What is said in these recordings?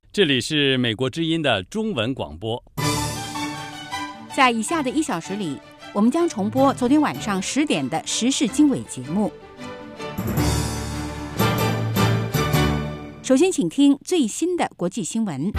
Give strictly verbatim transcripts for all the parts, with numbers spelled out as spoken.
这里是美国之音的中文广播。 在以下的一小时里，我们将重播昨天晚上十点的时事经纬节目。首先，请听最新的国际新闻。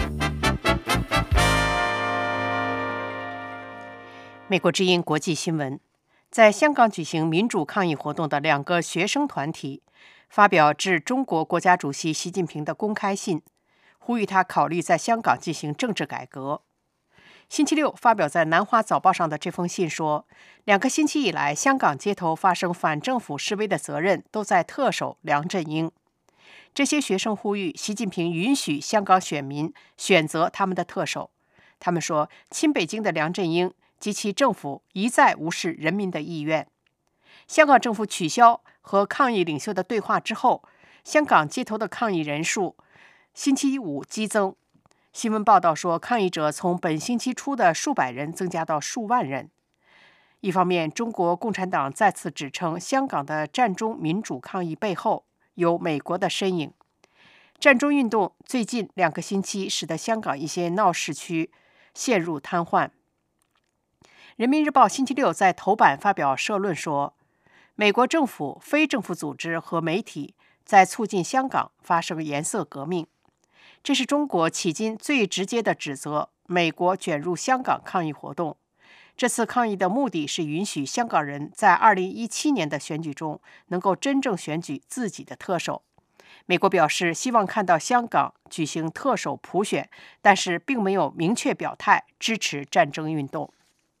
美国之音国际新闻：在香港举行民主抗议活动的两个学生团体发表致中国国家主席习近平的公开信，呼吁他考虑在香港进行政治改革。星期六发表在《南华早报》上的这封信说，两个星期以来，香港街头发生反政府示威的责任都在特首梁振英。这些学生呼吁习近平允许香港选民选择他们的特首。他们说，亲北京的梁振英及其政府一再无视人民的意愿。香港政府取消和抗议领袖的对话之后，香港街头的抗议人数星期五激增。新闻报道说，抗议者从本星期初的数百人增加到数万人。一方面，中国共产党再次指称香港的占中民主抗议背后有美国的身影。占中运动最近两个星期使得香港一些闹市区陷入瘫痪。人民日报星期六在头版发表社论说，美国政府、非政府组织和媒体在促进香港发生颜色革命。这是中国迄今最直接的指责美国卷入香港抗议活动。这次抗议的目的是允许香港人在二零一七年的选举中能够真正选举自己的特首。美国表示希望看到香港举行特首普选，但是并没有明确表态支持战争运动。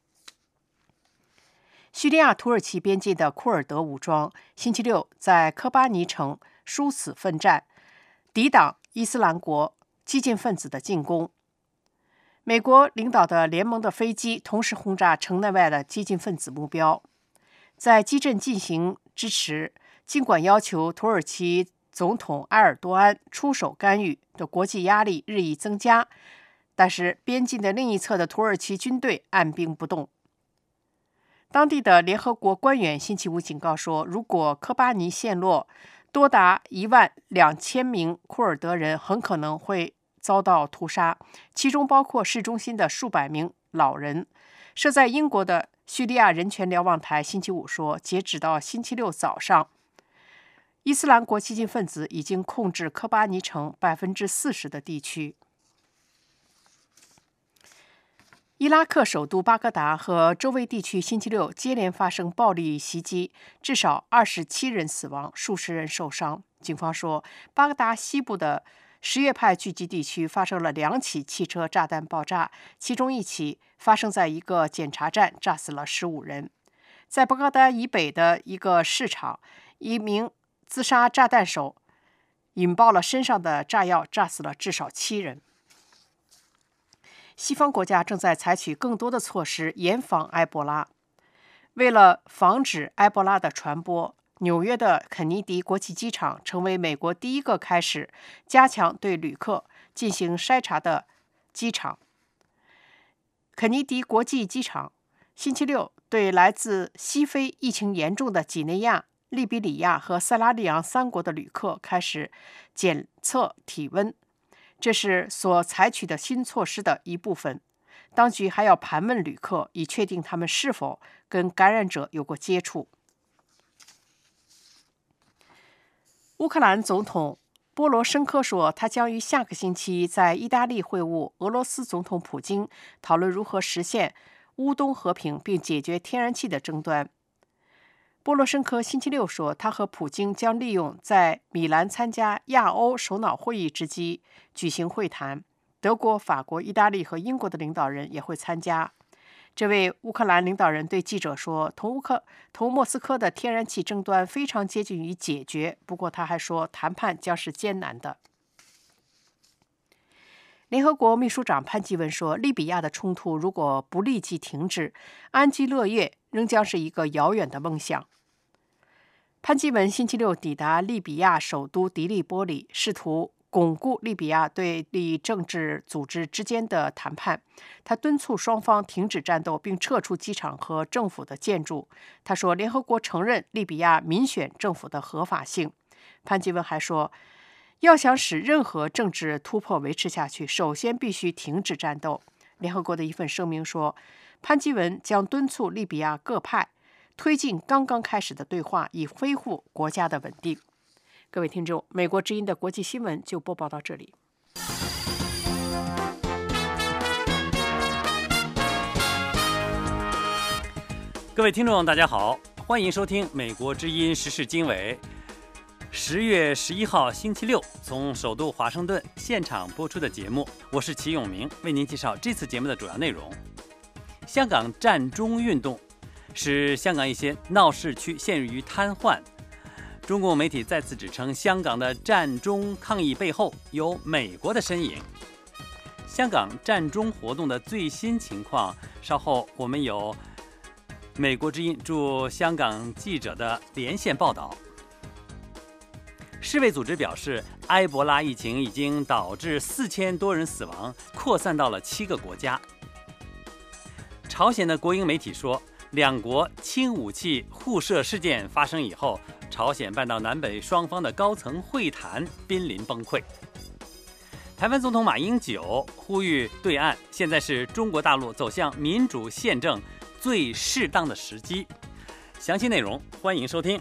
叙利亚土耳其边境的库尔德武装星期六在科巴尼城殊死奋战，抵挡伊斯兰国激进分子的进攻。美国领导的联盟的飞机同时轰炸城内外的激进分子目标。在激震进行之时，尽管要求土耳其总统埃尔多安出手干预的国际压力日益增加，但是边境的另一侧的土耳其军队按兵不动。当地的联合国官员星期五警告说，如果科巴尼陷落，多达一万两千名库尔德人很可能会遭到屠杀，其中包括市中心的数百名老人。设在英国的叙利亚人权瞭望台星期五说，截止到星期六早上，伊斯兰国激进分子已经控制科巴尼城百分之四十的地区。伊拉克首都巴格达和周围地区星期六接连发生暴力袭击，至少二十七人死亡，数十人受伤。警方说，巴格达西部的什叶派聚集地区发生了两起汽车炸弹爆炸，其中一起发生在一个检查站，炸死了十五人。在巴格达以北的一个市场，一名自杀炸弹手引爆了身上的炸药，炸死了至少七人。西方国家正在采取更多的措施严防埃博拉。为了防止埃博拉的传播，纽约的肯尼迪国际机场成为美国第一个开始加强对旅客进行筛查的机场。肯尼迪国际机场星期六对来自西非疫情严重的几内亚、利比里亚和塞拉利昂三国的旅客开始检测体温。这是所采取的新措施的一部分。当局还要盘问旅客，以确定他们是否跟感染者有过接触。乌克兰总统波罗申科说，他将于下个星期在意大利会晤俄罗斯总统普京，讨论如何实现乌东和平并解决天然气的争端。波罗申科星期六说，他和普京将利用在米兰参加亚欧首脑会议之机举行会谈，德国、法国、意大利和英国的领导人也会参加。这位乌克兰领导人对记者说，同乌克同莫斯科的天然气争端非常接近于解决，不过他还说谈判将是艰难的。联合国秘书长潘基文说，利比亚的冲突如果不立即停止，安居乐业仍将是一个遥远的梦想。潘基文星期六抵达利比亚首都迪利波里，试图巩固利比亚对立政治组织之间的谈判。他敦促双方停止战斗，并撤出机场和政府的建筑。他说，联合国承认利比亚民选政府的合法性。潘基文还说， 要想使任何政治突破维持下去，首先必须停止战斗。联合国的一份声明说，潘基文将敦促利比亚各派推进刚刚开始的对话，以恢复国家的稳定。各位听众，美国之音的国际新闻就播报到这里。 各位听众，大家好，欢迎收听美国之音时事经纬。十月十一号星期六，从首都华盛顿现场播出的节目，我是齐永明，为您介绍这次节目的主要内容。香港占中运动使香港一些闹市区陷入于瘫痪，中共媒体再次指称香港的占中抗议背后有美国的身影。香港占中活动的最新情况，稍后我们有美国之音驻香港记者的连线报道。世卫组织表示，埃博拉疫情已经导致四千多人死亡，扩散到了七个国家。朝鲜的国营媒体说，两国轻武器互射事件发生以后，朝鲜半岛南北双方的高层会谈濒临崩溃。台湾总统马英九呼吁对岸，现在是中国大陆走向民主宪政最适当的时机。详细内容欢迎收听。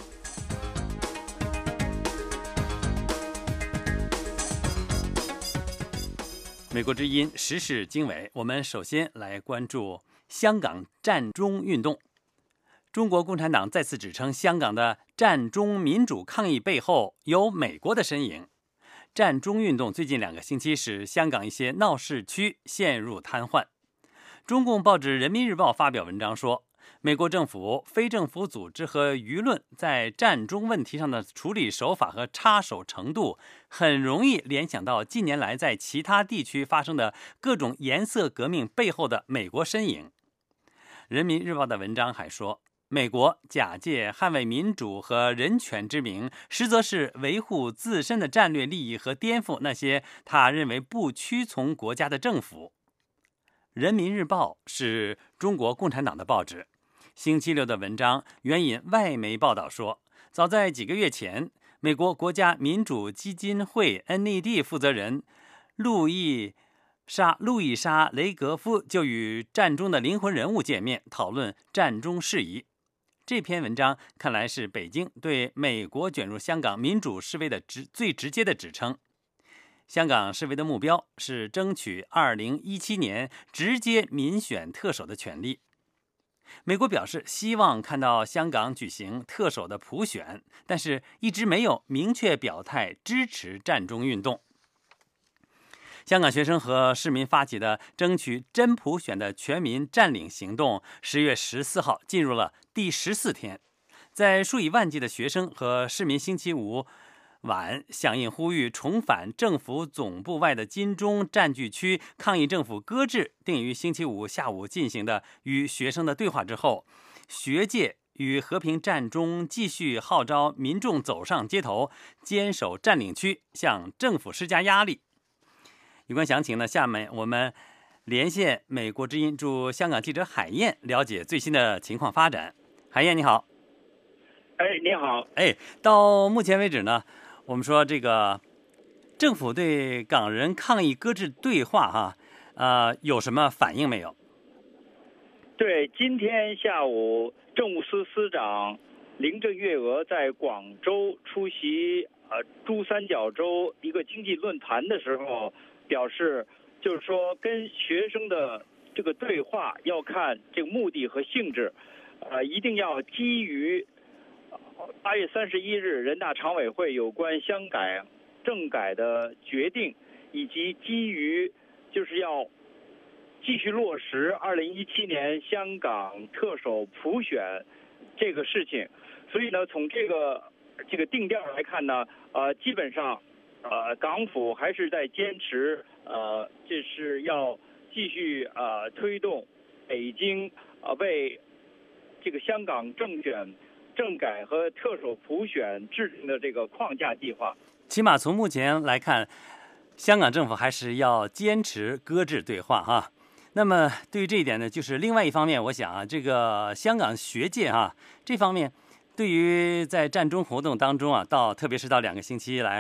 美国之音时事经纬，我们首先来关注香港占中运动。中国共产党再次指称香港的占中民主抗议背后有美国的身影。占中运动最近两个星期使香港一些闹市区陷入瘫痪。中共报纸《人民日报》发表文章说，美国政府、非政府组织和舆论在占中问题上的处理手法和插手程度，很容易联想到近年来在其他地区发生的各种颜色革命背后的美国身影。人民日报的文章还说，美国假借捍卫民主和人权之名，实则是维护自身的战略利益和颠覆那些他认为不屈从国家的政府。人民日报是中国共产党的报纸。星期六的文章援引外媒报道说，早在几个月前，美国国家民主基金会 N E D 负责人路易莎路易莎雷格夫就与占中的灵魂人物见面，讨论占中事宜。这篇文章看来是北京对美国卷入香港民主示威的直最直接的指称。香港示威的目标是争取二零一七年直接民选特首的权利。美国表示希望看到香港举行特首的普选，但是一直没有明确表态支持占中运动。香港学生和市民发起的争取真普选的全民占领行动，十月十四号进入了第十四天。在数以万计的学生和市民星期五晚响应呼吁重返政府总部外的金钟占据区，抗议政府搁置定于星期五下午进行的与学生的对话之后，学界与和平占中继续号召民众走上街头，坚守占领区，向政府施加压力。有关详情呢，下面我们连线美国之音驻香港记者海燕，了解最新的情况发展。海燕你好。 哎，你好。 哎，到目前为止呢，我们说这个政府对港人抗议搁置对话哈，呃，有什么反应没有？ 对，今天下午政务司司长林郑月娥在广州出席呃珠三角洲一个经济论坛的时候表示，就是说跟学生的这个对话要看这个目的和性质，呃，一定要基于八月三十一日人大常委会有关香港政改的决定，以及基于就是要继续落实二零一七年香港特首普选这个事情。所以呢，从这个这个定调来看呢，呃，基本上呃港府还是在坚持呃，这是要继续呃推动北京呃为这个香港政选政改和特首普选制定的这个框架计划。 起码从目前来看，香港政府还是要坚持搁置对话哈。那么对于这一点呢，就是另外一方面，我想啊，这个香港学界哈这方面，对于在占中活动当中啊，到特别是到两个星期来，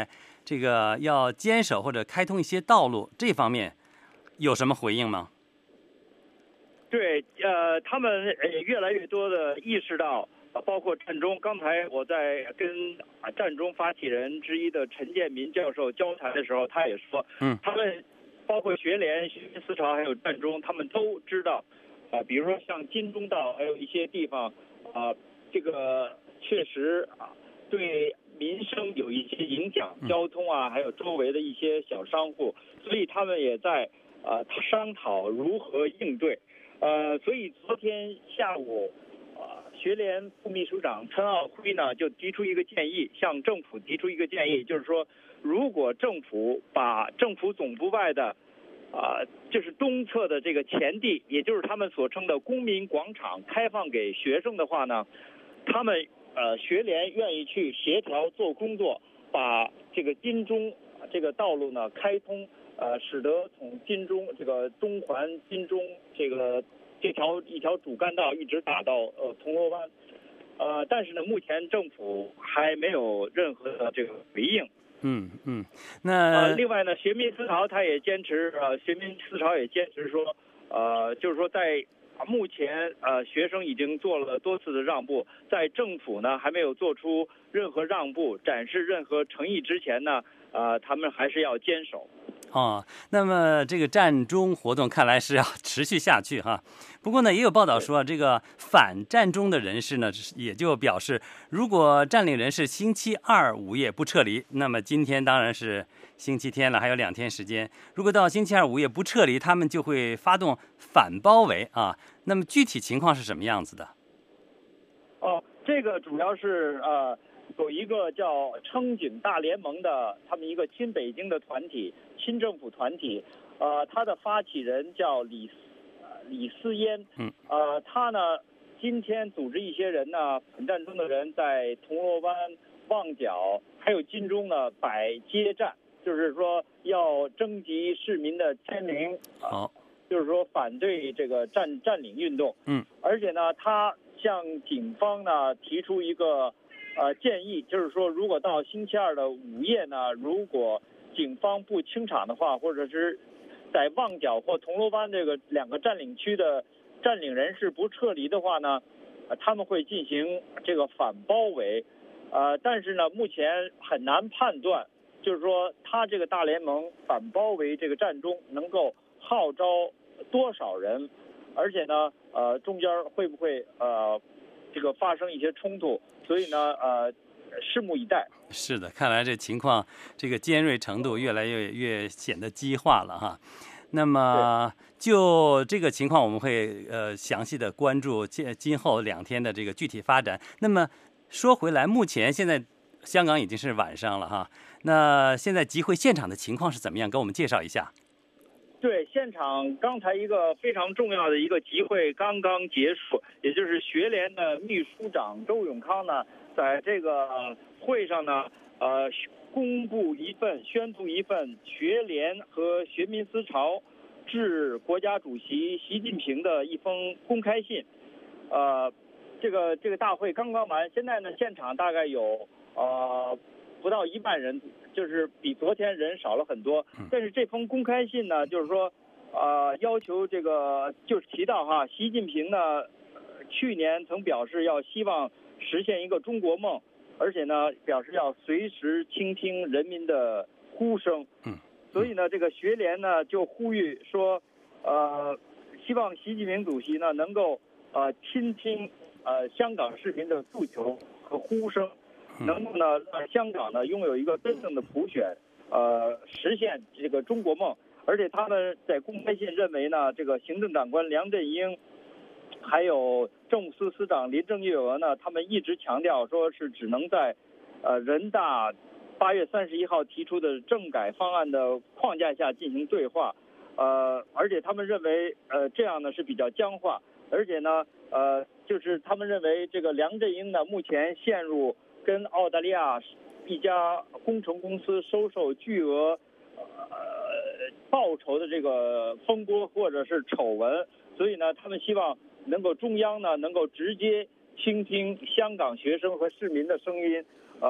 这个要坚守或者开通一些道路，这方面有什么回应吗？ 对，呃，他们越来越多的意识到，包括战中，刚才我在跟战中发起人之一的陈建民教授交谈的时候，他也说， 嗯， 他们包括学联、学民思潮还有战中，他们都知道，啊、呃，比如说像金钟道，还有一些地方，啊、呃，这个确实啊，对民生有一些影响，交通啊，还有周围的一些小商户，所以他们也在呃商讨如何应对。呃，所以昨天下午，呃，学联副秘书长陈奥辉呢就提出一个建议，向政府提出一个建议，就是说，如果政府把政府总部外的，啊、呃，就是东侧的这个前地，也就是他们所称的公民广场，开放给学生的话呢，他们呃学联愿意去协调做工作，把这个金钟这个道路呢开通。呃，使得从金钟这个中环金钟这个这条一条主干道一直打到呃铜锣湾，呃，但是呢，目前政府还没有任何的这个回应。 嗯嗯，那呃，另外呢，学民思潮他也坚持，呃，学民思潮也坚持说，呃，就是说在目前呃学生已经做了多次的让步，在政府呢还没有做出任何让步、展示任何诚意之前呢，呃，他们还是要坚守。 哦，那么这个战中活动看来是要持续下去哈。不过呢，也有报道说，这个反战中的人士呢，也就表示，如果占领人士星期二午夜不撤离，那么今天当然是星期天了，还有两天时间。如果到星期二午夜不撤离，他们就会发动反包围啊。那么具体情况是什么样子的？ 哦，这个主要是呃。有一个叫撑警大联盟的，他们一个亲北京的团体，亲政府团体，呃，他的发起人叫李呃李思嫣， 嗯， 呃，他呢今天组织一些人呢，反战中的人在铜锣湾、旺角还有金钟呢摆街站，就是说要征集市民的签名， 好、呃， 就是说反对这个占占领运动， 嗯， 而且呢，他向警方呢提出一个。呃，建议就是说，如果到星期二的午夜呢，如果警方不清场的话，或者是在旺角或铜锣湾这个两个占领区的占领人士不撤离的话呢，呃、他们会进行这个反包围。呃，但是呢，目前很难判断，就是说他这个大联盟反包围这个战中能够号召多少人，而且呢，呃，中间会不会呃这个发生一些冲突？所以呢，呃，拭目以待。 是的，看来这情况这个尖锐程度越来越越显得激化了哈。那么就这个情况，我们会呃详细的关注今今后两天的这个具体发展。那么说回来，目前现在香港已经是晚上了哈。那现在集会现场的情况是怎么样？给我们介绍一下。 对，现场刚才一个非常重要的一个集会刚刚结束，也就是学联的秘书长周永康呢，在这个会上呢，呃，公布一份、宣布一份学联和学民思潮致国家主席习近平的一封公开信。呃，这个这个大会刚刚完，现在呢，现场大概有呃不到一万人。就是比昨天人少了很多，但是这封公开信呢，就是说，呃，要求这个就是提到哈，习近平呢，去年曾表示要希望实现一个中国梦，而且呢，表示要随时倾听人民的呼声。 嗯， 所以呢，这个学联呢就呼吁说，呃，希望习近平主席呢能够呃倾听呃香港市民的诉求和呼声。能够呢让香港呢拥有一个真正的普选，呃，实现这个中国梦。而且他们在公开信认为呢，这个行政长官梁振英，还有政务司司长林郑月娥呢，他们一直强调说是只能在，呃，人大八月三十一号提出的政改方案的框架下进行对话，呃，而且他们认为，呃，这样呢是比较僵化，而且呢，呃，就是他们认为这个梁振英呢目前陷入。跟澳大利亚一家工程公司收受巨额呃报酬的这个风波或者是丑闻，所以呢，他们希望能够中央呢能够直接倾听香港学生和市民的声音，呃，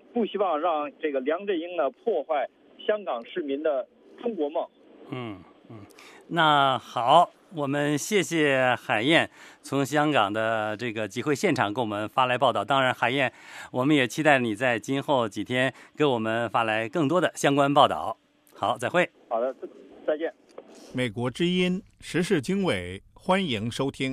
不希望让这个梁振英呢破坏香港市民的中国梦。 嗯嗯，那好，我们谢谢海燕从香港的这个集会现场给我们发来报道。当然，海燕，我们也期待你在今后几天给我们发来更多的相关报道。好，再会。 好的，再见。 美国之音时事经纬，欢迎收听。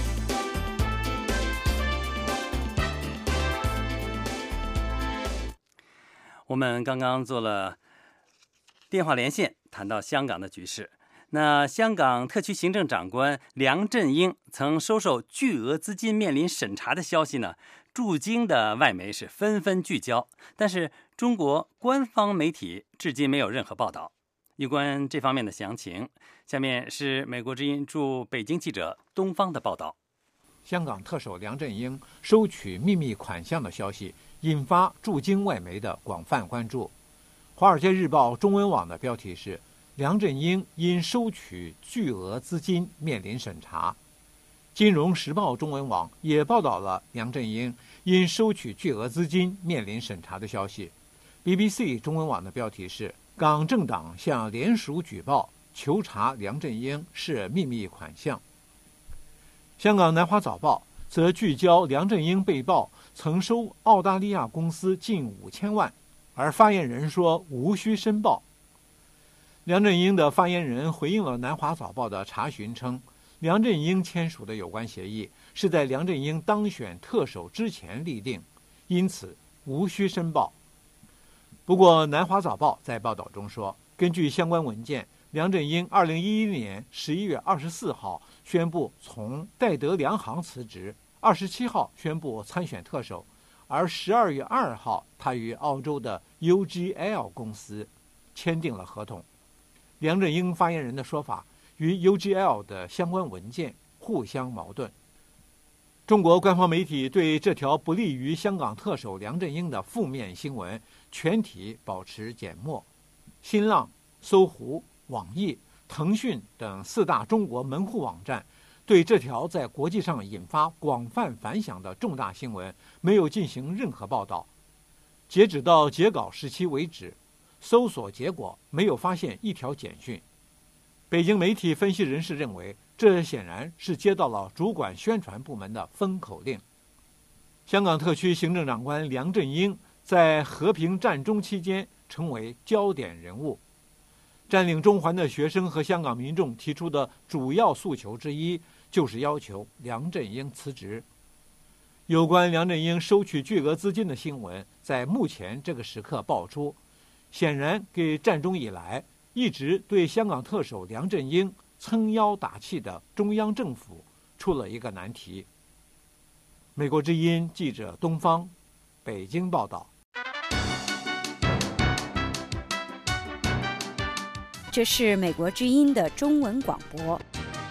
我们刚刚做了电话连线，谈到香港的局势。那香港特区行政长官梁振英曾收受巨额资金面临审查的消息呢，驻京的外媒是纷纷聚焦，但是中国官方媒体至今没有任何报道。有关这方面的详情，下面是美国之音驻北京记者东方的报道。 香港特首梁振英收取秘密款项的消息引发驻京外媒的广泛关注。《华尔街日报》中文网的标题是梁振英因收取巨额资金面临审查。金融时报中文网也报道了梁振英因收取巨额资金面临审查的消息。B B C 中文网的标题是港政党向联署举报求查梁振英涉秘密款项。香港南华早报则聚焦梁振英被曝曾收澳大利亚公司近五千万，而发言人说无需申报。梁振英的发言人回应了南华早报的查询称，梁振英签署的有关协议是在梁振英当选特首之前立定，因此无需申报。不过南华早报在报道中说，根据相关文件，梁振英二零一一年十一月二十四号宣布从戴德梁行辞职，二十七号宣布参选特首，而十二月二号他与澳洲的 U G L 公司签订了合同。梁振英发言人的说法与 U G L 的相关文件互相矛盾。中国官方媒体对这条不利于香港特首梁振英的负面新闻全体保持缄默。新浪、搜狐、网易、腾讯等四大中国门户网站对这条在国际上引发广泛反响的重大新闻没有进行任何报道。截止到截稿时期为止，搜索结果没有发现一条简讯。北京媒体分析人士认为，这显然是接到了主管宣传部门的封口令。香港特区行政长官梁振英在和平战中期间成为焦点人物。占领中环的学生和香港民众提出的主要诉求之一，就是要求梁振英辞职。有关梁振英收取巨额资金的新闻在目前这个时刻爆出，显然给战中以来一直对香港特首梁振英撑腰打气的中央政府出了一个难题。美国之音记者东方，北京报道。 这是美国之音的中文广播。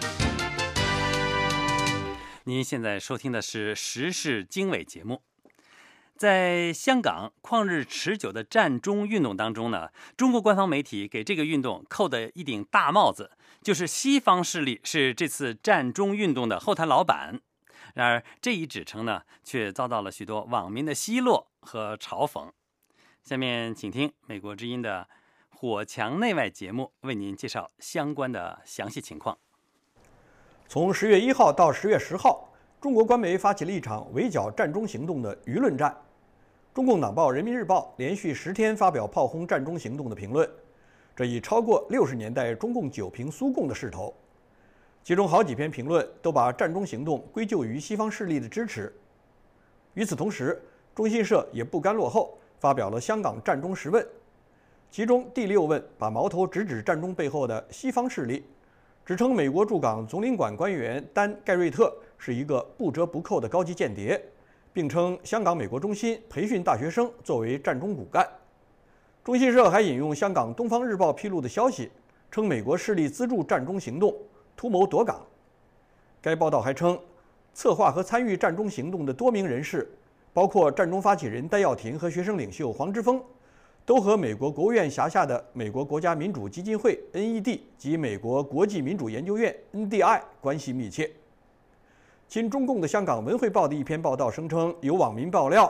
您现在收听的是时事经纬节目。在香港旷日持久的战中运动当中呢，中国官方媒体给这个运动扣的一顶大帽子，就是西方势力是这次战中运动的后台老板。然而这一指称呢，却遭到了许多网民的奚落和嘲讽。下面请听美国之音的火墙内外节目为您介绍相关的详细情况。 从十月一号到十月十号，中国官媒发起了一场围剿战中行动的舆论战。中共党报《人民日报》连续十天发表炮轰战中行动的评论，这已超过六十年代中共九评苏共的势头。其中好几篇评论都把战中行动归咎于西方势力的支持。与此同时，中新社也不甘落后，发表了香港战中十问。其中第六问把矛头直指战中背后的西方势力，指称美国驻港总领馆官员丹·盖瑞特是一个不折不扣的高级间谍，并称香港美国中心培训大学生作为战中骨干。中新社还引用香港《东方日报》披露的消息，称美国势力资助战中行动，图谋夺港。该报道还称，策划和参与战中行动的多名人士，包括战中发起人戴耀廷和学生领袖黄之锋，都和美国国务院辖下的美国国家民主基金会 N E D 及美国国际民主研究院 N D I 关系密切。亲中共的香港文汇报的一篇报道声称，有网民爆料，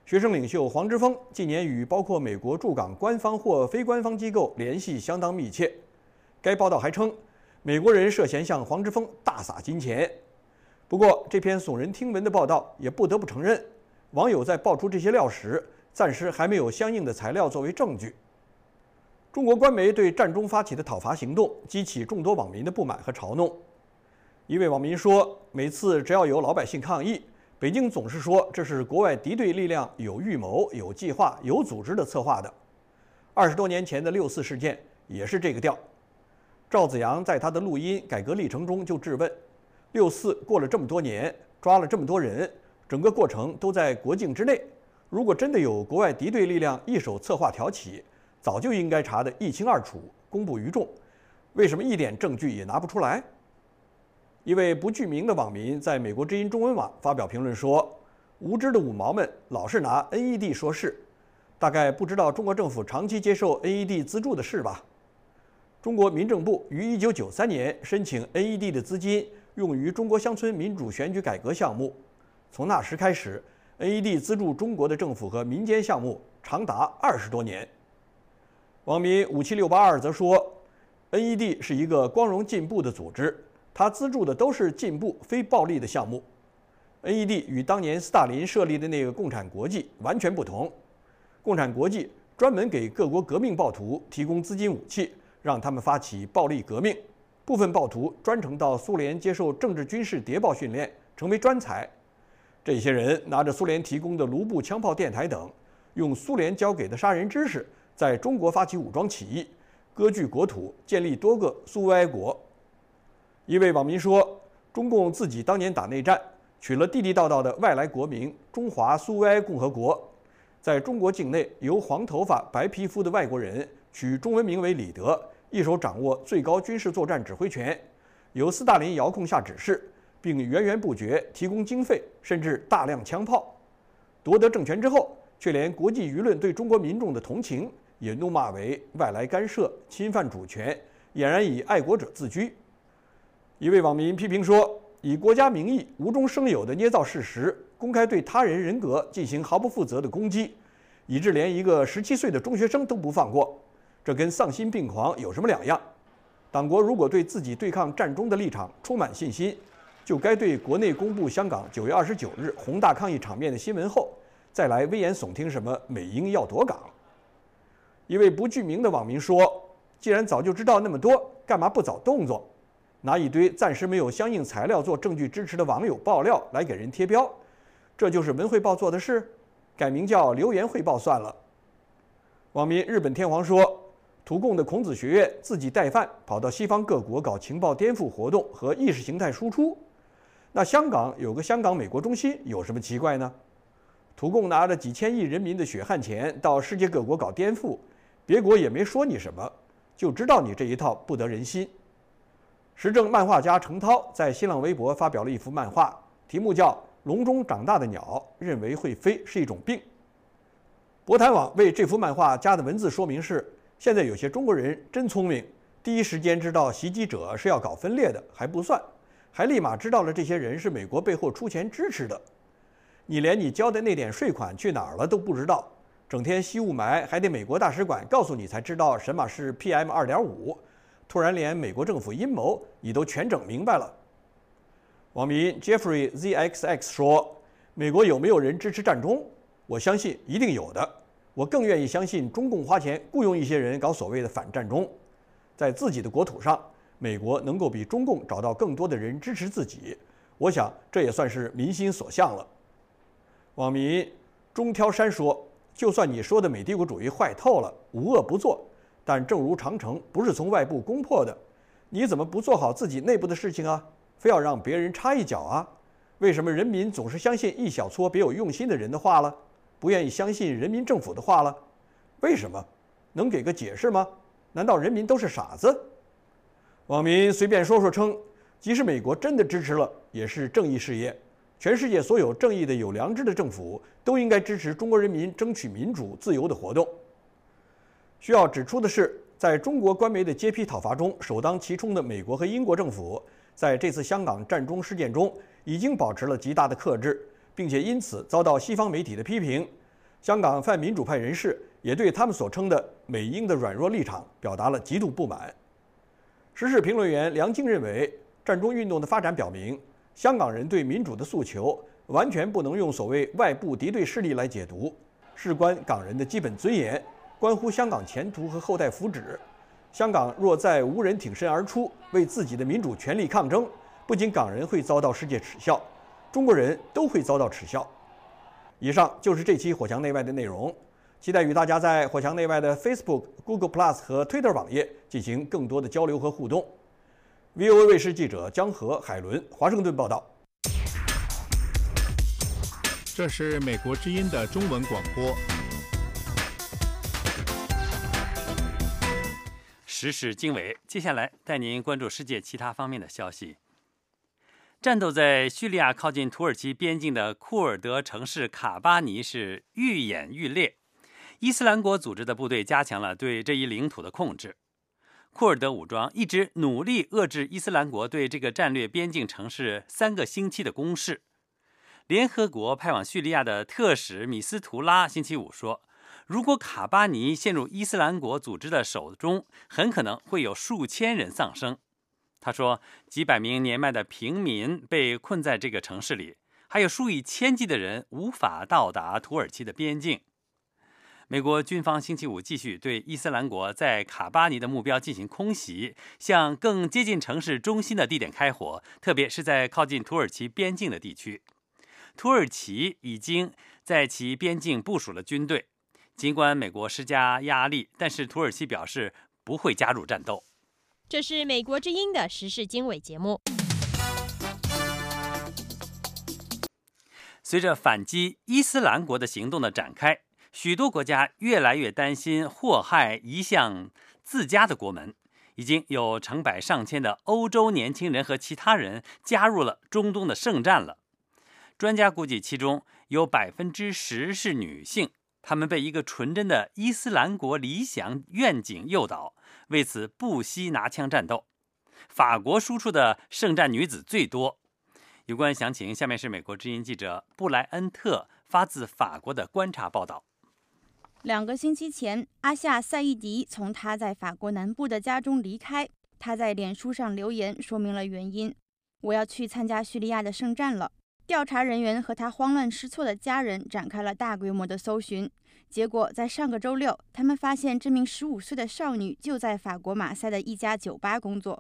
学生领袖黄之锋近年与包括美国驻港官方或非官方机构联系相当密切。该报道还称，美国人涉嫌向黄之锋大撒金钱。不过，这篇耸人听闻的报道也不得不承认，网友在爆出这些料时，暂时还没有相应的材料作为证据。中国官媒对战中发起的讨伐行动激起众多网民的不满和嘲弄。一位网民说，每次只要有老百姓抗议，北京总是说这是国外敌对力量有预谋、有计划、有组织的策划的。二十多年前的六四事件也是这个调。赵子阳在他的录音《改革历程》中就质问：六四过了这么多年，抓了这么多人，整个过程都在国境之内。如果真的有国外敌对力量一手策划挑起，早就应该查得一清二楚，公布于众。为什么一点证据也拿不出来？一位不具名的网民在美国之音中文网发表评论说：无知的五毛们老是拿 N E D 说事，大概不知道中国政府长期接受 N E D 资助的事吧。中国民政部于一九九三年申请 N E D 的资金用于中国乡村民主选举改革项目，从那时开始 ，N E D 资助中国的政府和民间项目长达二十多年。网民五七六八二则说 ，N E D 是一个光荣进步的组织，它资助的都是进步非暴力的项目。N E D 与当年斯大林设立的那个共产国际完全不同。共产国际专门给各国革命暴徒提供资金武器，让他们发起暴力革命。部分暴徒专程到苏联接受政治军事谍报训练，成为专才。这些人拿着苏联提供的卢布枪炮电台等，用苏联教给的杀人知识，在中国发起武装起义，割据国土，建立多个苏维埃国。一位网民说，中共自己当年打内战，取了地地道道的外来国名中华苏维埃共和国，在中国境内由黄头发白皮肤的外国人取中文名为李德，一手掌握最高军事作战指挥权，由斯大林遥控下指示，并源源不绝提供经费，甚至大量枪炮。夺得政权之后，却连国际舆论对中国民众的同情也怒骂为外来干涉、侵犯主权，俨然以爱国者自居。一位网民批评说，以国家名义无中生有的捏造事实，公开对他人人格进行毫不负责的攻击，以致连一个十七岁的中学生都不放过，这跟丧心病狂有什么两样？党国如果对自己对抗战中的立场充满信心，就该对国内公布香港九月二十九日宏大抗议场面的新闻后，再来危言耸听什么美英要夺港。一位不具名的网民说，既然早就知道那么多，干嘛不早动作？拿一堆暂时没有相应材料做证据支持的网友爆料来给人贴标，这就是文汇报做的事，改名叫流言汇报算了。网民日本天皇说，土共的孔子学院自己带饭跑到西方各国搞情报颠覆活动和意识形态输出，那香港有个香港美国中心有什么奇怪呢？土共拿着几千亿人民的血汗钱到世界各国搞颠覆，别国也没说你什么，就知道你这一套不得人心。时政漫画家程涛在新浪微博发表了一幅漫画，题目叫《笼中长大的鸟认为会飞是一种病》。博谈网为这幅漫画加的文字说明是，现在有些中国人真聪明，第一时间知道袭击者是要搞分裂的还不算，还立马知道了这些人是美国背后出钱支持的。你连你交的那点税款去哪儿了都不知道，整天吸雾霾，还得美国大使馆告诉你才知道什么是 P M 二点五， 突然连美国政府阴谋你都全整明白了。网民 Jeffrey Z X X 说，美国有没有人支持战中？我相信一定有的，我更愿意相信中共花钱雇佣一些人搞所谓的反战中。在自己的国土上，美国能够比中共找到更多的人支持自己，我想这也算是民心所向了。网民中挑山说，就算你说的美帝国主义坏透了，无恶不作，但正如长城不是从外部攻破的，你怎么不做好自己内部的事情啊？非要让别人插一脚啊？为什么人民总是相信一小撮别有用心的人的话了，不愿意相信人民政府的话了？为什么？能给个解释吗？难道人民都是傻子？网民随便说说称，即使美国真的支持了，也是正义事业。全世界所有正义的有良知的政府都应该支持中国人民争取民主自由的活动。需要指出的是，在中国官媒的揭批讨伐中首当其冲的美国和英国政府，在这次香港战中事件中已经保持了极大的克制，并且因此遭到西方媒体的批评。 香港泛民主派人士也对他们所称的美英的软弱立场表达了极度不满。时事评论员梁晶认为，战中运动的发展表明，香港人对民主的诉求完全不能用所谓外部敌对势力来解读，事关港人的基本尊严，关乎香港前途和后代福祉。香港若再无人挺身而出，为自己的民主权利抗争，不仅港人会遭到世界耻笑，中国人都会遭到耻笑。以上就是这期火墙内外的内容，期待与大家在火墙内外的 Facebook、Google Plus 和 Twitter 网页进行更多的交流和互动。V O A 卫视记者江河、海伦，华盛顿报道。 这是美国之音的中文广播。 时事经纬，接下来带您关注世界其他方面的消息。战斗在叙利亚靠近土耳其边境的库尔德城市卡巴尼是愈演愈烈，伊斯兰国组织的部队加强了对这一领土的控制。库尔德武装一直努力遏制伊斯兰国对这个战略边境城市三个星期的攻势。联合国派往叙利亚的特使米斯图拉星期五说，如果卡巴尼陷入伊斯兰国组织的手中，很可能会有数千人丧生。他说，几百名年迈的平民被困在这个城市里，还有数以千计的人无法到达土耳其的边境。美国军方星期五继续对伊斯兰国在卡巴尼的目标进行空袭，向更接近城市中心的地点开火，特别是在靠近土耳其边境的地区。土耳其已经在其边境部署了军队，尽管美国施加压力，但是土耳其表示不会加入战斗。 这是美国之音的时事经纬节目。 随着反击伊斯兰国的行动的展开，许多国家越来越担心祸害一向自家的国门。已经有成百上千的欧洲年轻人和其他人加入了中东的圣战了。专家估计，其中有百分之十是女性，她们被一个纯真的伊斯兰国理想愿景诱导，为此不惜拿枪战斗。法国输出的圣战女子最多。有关详情，下面是美国之音记者布莱恩特发自法国的观察报道。 两个星期前，阿夏·赛义迪从他在法国南部的家中离开。他在脸书上留言说明了原因：我要去参加叙利亚的圣战了。调查人员和他慌乱失措的家人展开了大规模的搜寻，结果在上个周六，他们发现这名十五岁的少女就在法国马赛的一家酒吧工作。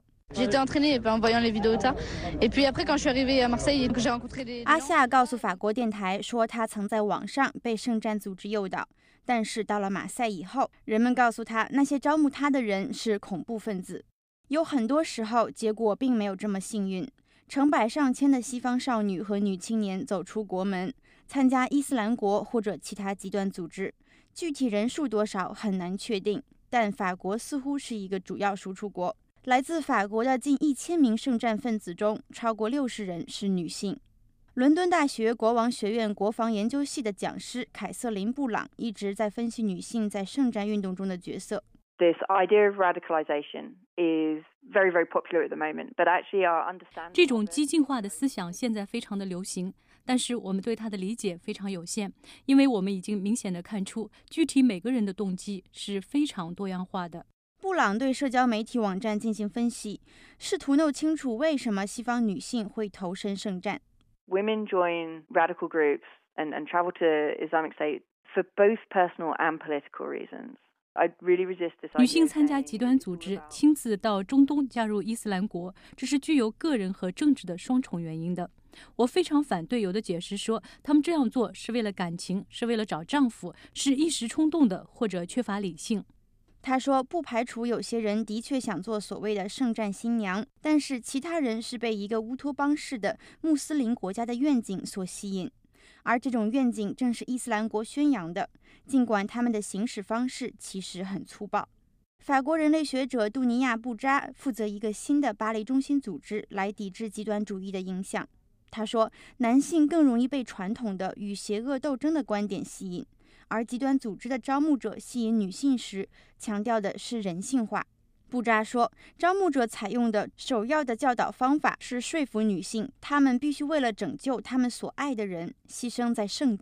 阿夏告诉法国电台说，他曾在网上被圣战组织诱导，但是到了马赛以后，人们告诉他那些招募他的人是恐怖分子。有很多时候，结果并没有这么幸运。成百上千的西方少女和女青年走出国门，参加伊斯兰国或者其他极端组织，具体人数多少很难确定，但法国似乎是一个主要输出国。来自法国的近一千名圣战分子中，超过六十人是女性。伦敦大学国王学院国防研究系的讲师凯瑟琳·布朗一直在分析女性在圣战运动中的角色。 This idea of radicalization is very, very popular at the moment, but actually our understanding 这种激进化的思想现在非常的流行，但是我们对它的理解非常有限，因为我们已经明显的看出，具体每个人的动机是非常多样化的。 布朗对社交媒体网站进行分析，试图弄清楚为什么西方女性会投身圣战。 Women join radical groups and, and travel to Islamic State for both personal and political reasons. 女性参加极端组织，亲自到中东加入伊斯兰国，这是具有个人和政治的双重原因的。我非常反对有的解释说，他们这样做是为了感情，是为了找丈夫，是一时冲动的，或者缺乏理性。 他说，不排除有些人的确想做所谓的圣战新娘，但是其他人是被一个乌托邦式的穆斯林国家的愿景所吸引。而这种愿景正是伊斯兰国宣扬的，尽管他们的行使方式其实很粗暴。法国人类学者杜尼亚·布扎负责一个新的巴黎中心组织来抵制极端主义的影响。他说，男性更容易被传统的与邪恶斗争的观点吸引，而极端组织的招募者吸引女性时强调的是人性化。布扎说，招募者采用的首要的教导方法是说服女性，她们必须为了拯救她们所爱的人，牺牲在圣地，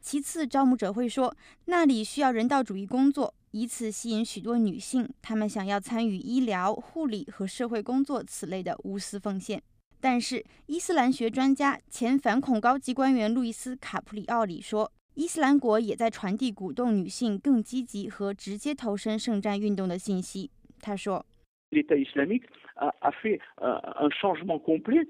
其次，招募者会说，那里需要人道主义工作，以此吸引许多女性，她们想要参与医疗、护理和社会工作此类的无私奉献。但是，伊斯兰学专家、前反恐高级官员路易斯·卡普里奥里说，伊斯兰国也在传递鼓动女性更积极和直接投身圣战运动的信息。他说 l'État islamique a, a fait uh, un changement complet.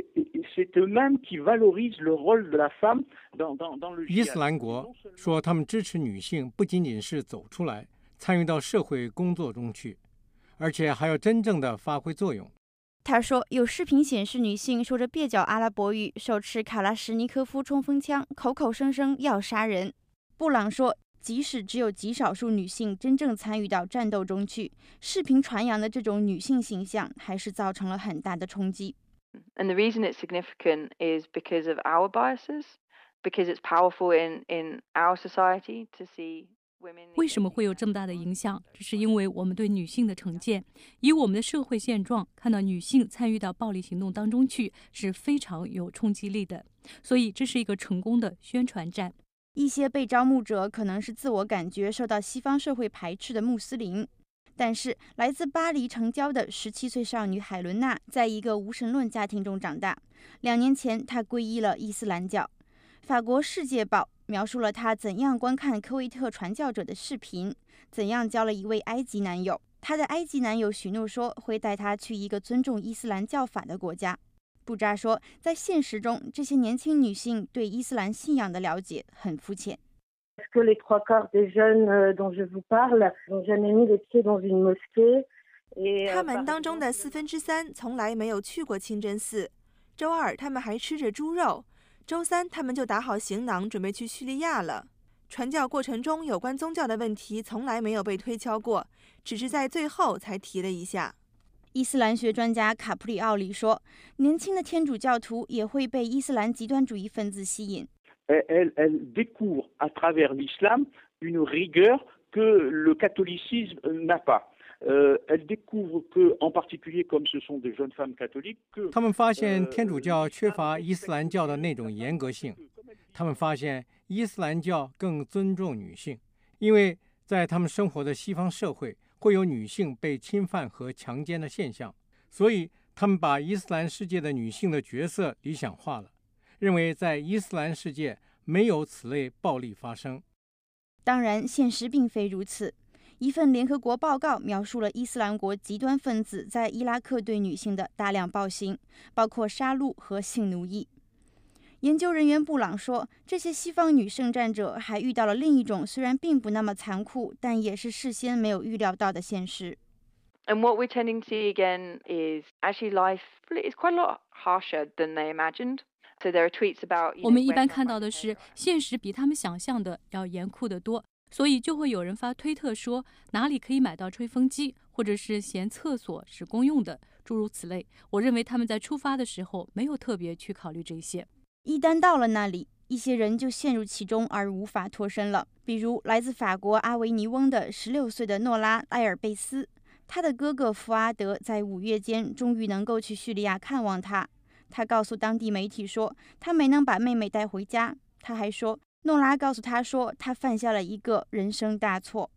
C'est eux-mêmes qui valorisent le rôle de la femme dans, dans, dans le 伊斯兰国说，他们支持女性不仅仅是走出来参与到社会工作中去，而且还要真正的发挥作用。 他说，有视频显示女性说着蹩脚阿拉伯语，手持卡拉什尼科夫冲锋枪，口口声声要杀人。布朗说，即使只有极少数女性真正参与到战斗中去，视频传扬的这种女性形象还是造成了很大的冲击。 And the reason it's significant is because of our biases, because it's powerful in, in our society to see women. 为什么会有这么大的影响？这是因为我们对女性的成见。以我们的社会现状，看到女性参与到暴力行动当中去是非常有冲击力的。所以这是一个成功的宣传战。 一些被招募者可能是自我感觉受到西方社会排斥的穆斯林。但是，来自巴黎城郊的十七岁少女海伦娜，在一个无神论家庭中长大。两年前，她皈依了伊斯兰教。法国《世界报》描述了她怎样观看科威特传教者的视频，怎样交了一位埃及男友。她的埃及男友许诺说会带她去一个尊重伊斯兰教法的国家。布扎说，在现实中，这些年轻女性对伊斯兰信仰的了解很肤浅。 que les trois quarts des jeunes dont je vous parle n'ont jamais mis les pieds dans une mosquée. 他们当中的四分之三从来没有去过清真寺。周二，他们还吃着猪肉。周三，他们就打好行囊，准备去叙利亚了。传教过程中有关宗教的问题从来没有被推敲过，只是在最后才提了一下。 伊斯兰学专家卡普里奥里说，年轻的天主教徒也会被伊斯兰极端主义分子吸引。 Elle, elle découvre à travers l'islam une rigueur que le catholicisme n'a pas. Euh, elle découvre que, en particulier, comme ce sont des jeunes femmes catholiques, que 他们发现天主教缺乏伊斯兰教的那种严格性。他们发现伊斯兰教更尊重女性，因为在他们生活的西方社会会有女性被侵犯和强奸的现象，所以他们把伊斯兰世界的女性的角色理想化了。认为在伊斯兰世界没有此类暴力发生。 当然，现实并非如此。一份联合国报告描述了伊斯兰国极端分子在伊拉克对女性的大量暴行，包括杀戮和性奴役。研究人员布朗说，这些西方女圣战者还遇到了另一种虽然并不那么残酷，但也是事先没有预料到的现实。 And what we're tending to see again is actually life is quite a lot harsher than they imagined. 我们一般看到的是，现实比他们想象的要严酷得多，所以就会有人发推特说哪里可以买到吹风机，或者是嫌厕所是公用的，诸如此类。我认为他们在出发的时候没有特别去考虑这些。 一旦到了那里，一些人就陷入其中而无法脱身了。比如来自法国阿维尼翁的十六岁的诺拉·埃尔贝斯，他的哥哥福阿德在五月间终于能够去叙利亚看望他。他告诉当地媒体说，他没能把妹妹带回家。他还说，诺拉告诉他说，他犯下了一个人生大错。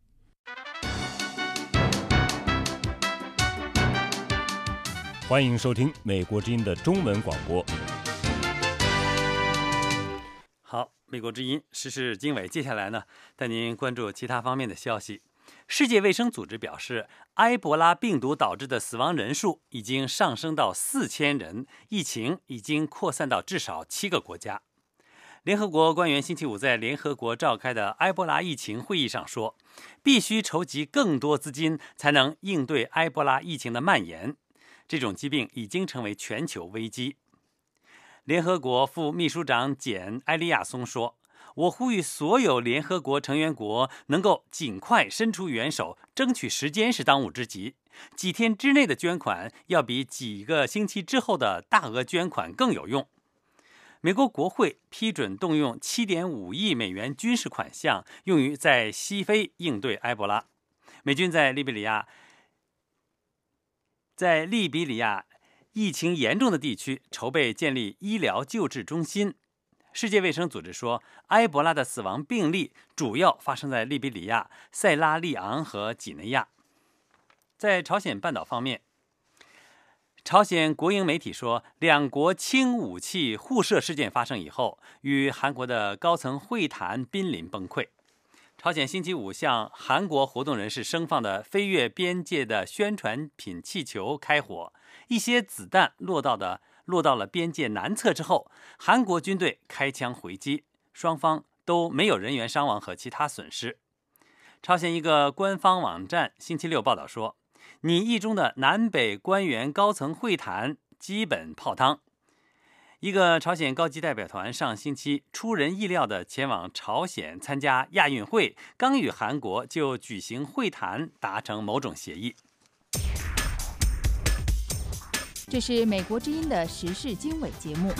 欢迎收听《美国之音》的中文广播。 好，美国之音时事经纬，接下来呢，带您关注其他方面的消息。世界卫生组织表示，埃博拉病毒导致的死亡人数已经上升到四千人，疫情已经扩散到至少七个国家。联合国官员星期五在联合国召开的埃博拉疫情会议上说，必须筹集更多资金才能应对埃博拉疫情的蔓延。这种疾病已经成为全球危机。联合国副秘书长简·埃利亚松说，我呼吁所有联合国成员国能够尽快伸出援手，争取时间是当务之急。几天之内的捐款要比几个星期之后的大额捐款更有用。美国国会批准动用 七点五亿美元军事款项，用于在西非应对埃博拉。美军在利比里亚在利比里亚疫情严重的地区筹备建立医疗救治中心。 世界卫生组织说，埃博拉的死亡病例主要发生在利比里亚、塞拉利昂和几内亚。在朝鲜半岛方面，朝鲜国营媒体说，两国轻武器互射事件发生以后，与韩国的高层会谈濒临崩溃。朝鲜星期五向韩国活动人士生放的飞越边界的宣传品气球开火，一些子弹落到的落到了边界南侧之后，韩国军队开枪回击，双方都没有人员伤亡和其他损失。朝鲜一个官方网站星期六报道说，拟议中的南北官员高层会谈基本泡汤。一个朝鲜高级代表团上星期出人意料地前往朝鲜参加亚运会，刚与韩国就举行会谈达成某种协议。 这是美国之音的时事经纬节目。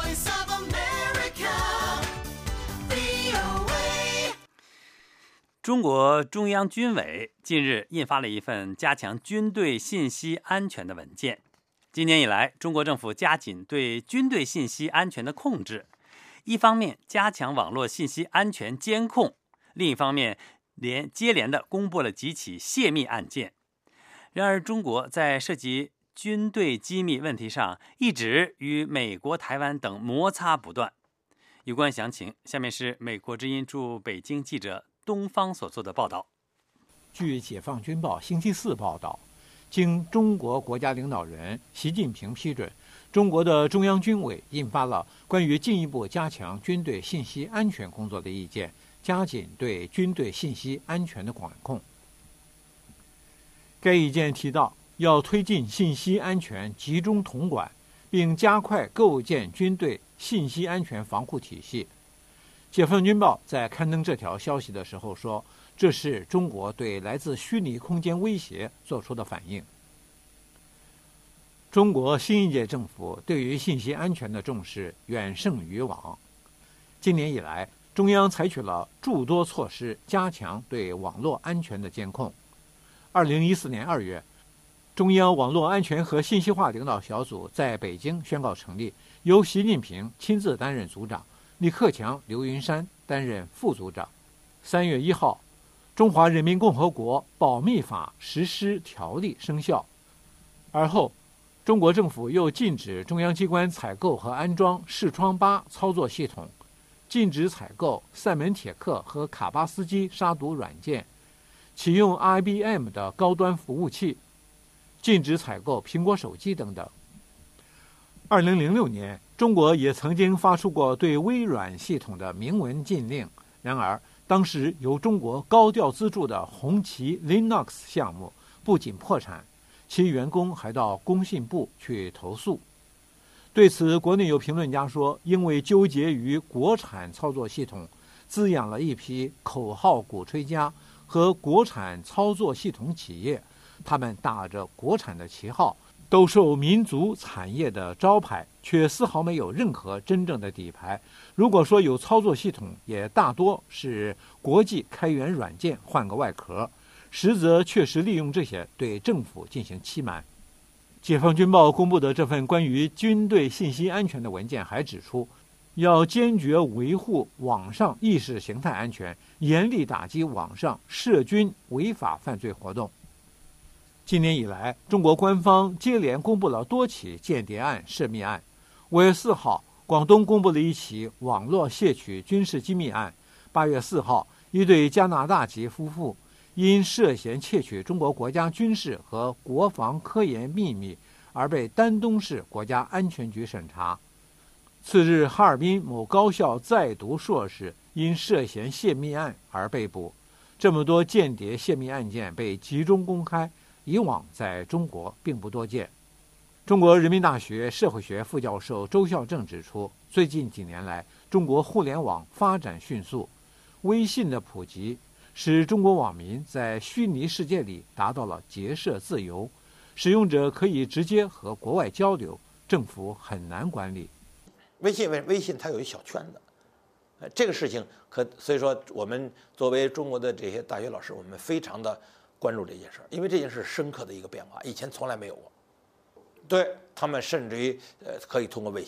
中国中央军委近日印发了一份加强军队信息安全的文件。今年以来，中国政府加紧对军队信息安全的控制，一方面加强网络信息安全监控，另一方面连接连的公布了几起泄密案件。然而，中国在涉及军队机密问题上一直与美国、台湾等摩擦不断。有关详情，下面是美国之音驻北京记者东方所做的报道。 据解放军报星期四报道，经中国国家领导人习近平批准，中国的中央军委印发了关于进一步加强军队信息安全工作的意见，加紧对军队信息安全的管控。该意见提到，要推进信息安全集中统管，并加快构建军队信息安全防护体系。解放军报在刊登这条消息的时候说，这是中国对来自虚拟空间威胁做出的反应。中国新一届政府对于信息安全的重视远胜于往。今年以来，中央采取了诸多措施，加强对网络安全的监控。二零一四年二月，中央网络安全和信息化领导小组在北京宣告成立，由习近平亲自担任组长，李克强、刘云山担任副组长。三月一号，《中华人民共和国保密法实施条例》生效。而后，中国政府又禁止中央机关采购和安装视窗八操作系统，禁止采购赛门铁克和卡巴斯基杀毒软件，启用 I B M 的高端服务器，禁止采购苹果手机等等。二零零六年，中国也曾经发出过对微软系统的明文禁令，然而当时由中国高调资助的红旗 Linux 项目不仅破产，其员工还到工信部去投诉。对此，国内有评论家说，因为纠结于国产操作系统，滋养了一批口号鼓吹家和国产操作系统企业，他们打着国产的旗号，兜售民族产业的招牌，却丝毫没有任何真正的底牌。如果说有操作系统，也大多是国际开源软件换个外壳，实则确实利用这些对政府进行欺瞒。解放军报公布的这份关于军队信息安全的文件还指出，要坚决维护网上意识形态安全，严厉打击网上涉军违法犯罪活动。今年以来，中国官方接连公布了多起间谍案、涉密案。五月四号，广东公布了一起网络窃取军事机密案。八月四号，一对加拿大籍夫妇因涉嫌窃取中国国家军事和国防科研秘密而被丹东市国家安全局审查。次日，哈尔滨某高校在读硕士因涉嫌泄密案而被捕。这么多间谍泄密案件被集中公开，以往在中国并不多见。中国人民大学社会学副教授周孝正指出，最近几年来，中国互联网发展迅速，微信的普及使中国网民在虚拟世界里达到了结社自由，使用者可以直接和国外交流，政府很难管理。 微信微微信它有一小圈子，呃，这个事情可所以说我们作为中国的这些大学老师，我们非常的关注这件事，因为这件事深刻的一个变化，以前从来没有过。对他们甚至于呃可以通过卫星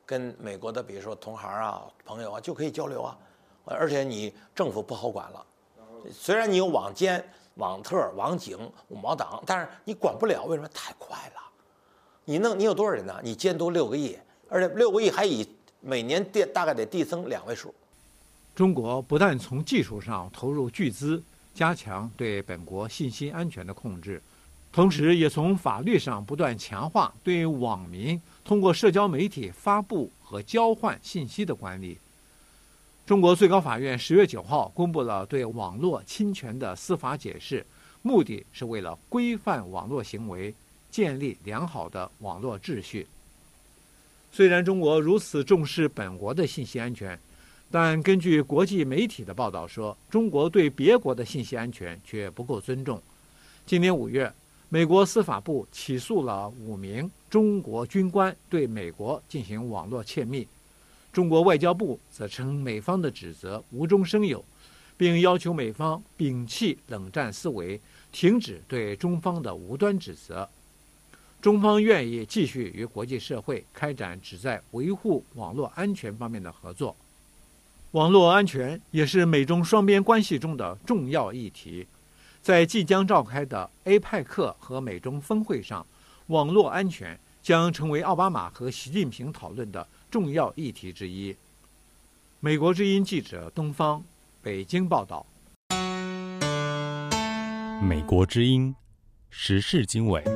跟美国的比如说同行啊、朋友啊就可以交流啊，而且你政府不好管了。虽然你有网监、网特、网警、五毛党，但是你管不了，为什么？太快了。你弄你有多少人呢？你监督六个亿，而且六个亿还以每年递大概得递增两位数。 中国不但从技术上投入巨资，加强对本国信息安全的控制，同时也从法律上不断强化对网民通过社交媒体发布和交换信息的管理。中国最高法院十月九号公布了对网络侵权的司法解释，目的是为了规范网络行为，建立良好的网络秩序。虽然中国如此重视本国的信息安全，但根据国际媒体的报道说，中国对别国的信息安全却不够尊重。今年五月，美国司法部起诉了五名中国军官对美国进行网络窃密。中国外交部则称美方的指责无中生有，并要求美方摒弃冷战思维，停止对中方的无端指责。中方愿意继续与国际社会开展旨在维护网络安全方面的合作。网络安全也是美中双边关系中的重要议题。在即将召开的 A 派克和美中峰会上，网络安全将成为奥巴马和习近平讨论的重要议题之一。美国之音记者东方，北京报道。 美国之音时事经纬。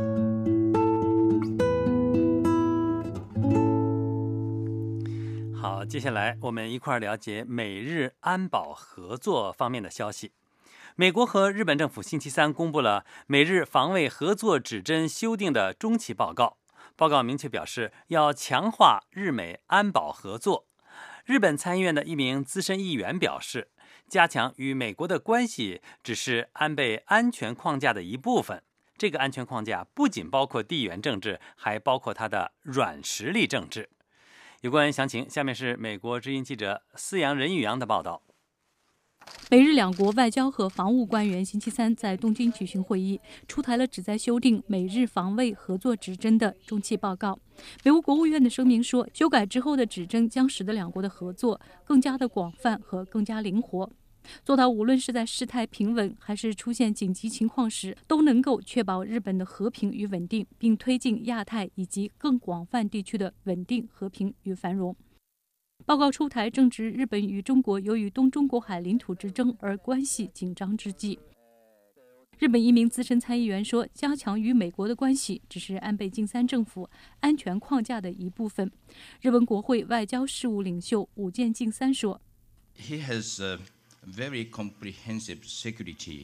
好，接下来我们一块儿了解美日安保合作方面的消息。美国和日本政府星期三公布了美日防卫合作指针修订的中期报告。报告明确表示，要强化日美安保合作。日本参议院的一名资深议员表示，加强与美国的关系只是安倍安全框架的一部分。这个安全框架不仅包括地缘政治，还包括它的软实力政治。有关详情，下面是美国之音记者思阳任宇阳的报道。 美日两国外交和防务官员星期三在东京举行会议，出台了旨在修订美日防卫合作指针的中期报告。美国国务院的声明说，修改之后的指针将使得两国的合作更加的广泛和更加灵活，做到无论是在事态平稳还是出现紧急情况时，都能够确保日本的和平与稳定，并推进亚太以及更广泛地区的稳定、和平与繁荣。报告出台正值日本与中国由于东中国海领土之争而关系紧张之际。日本一名资深参议员说，加强与美国的关系只是安倍晋三政府安全框架的一部分。日本国会外交事务领袖武见敬三说 He has a very comprehensive security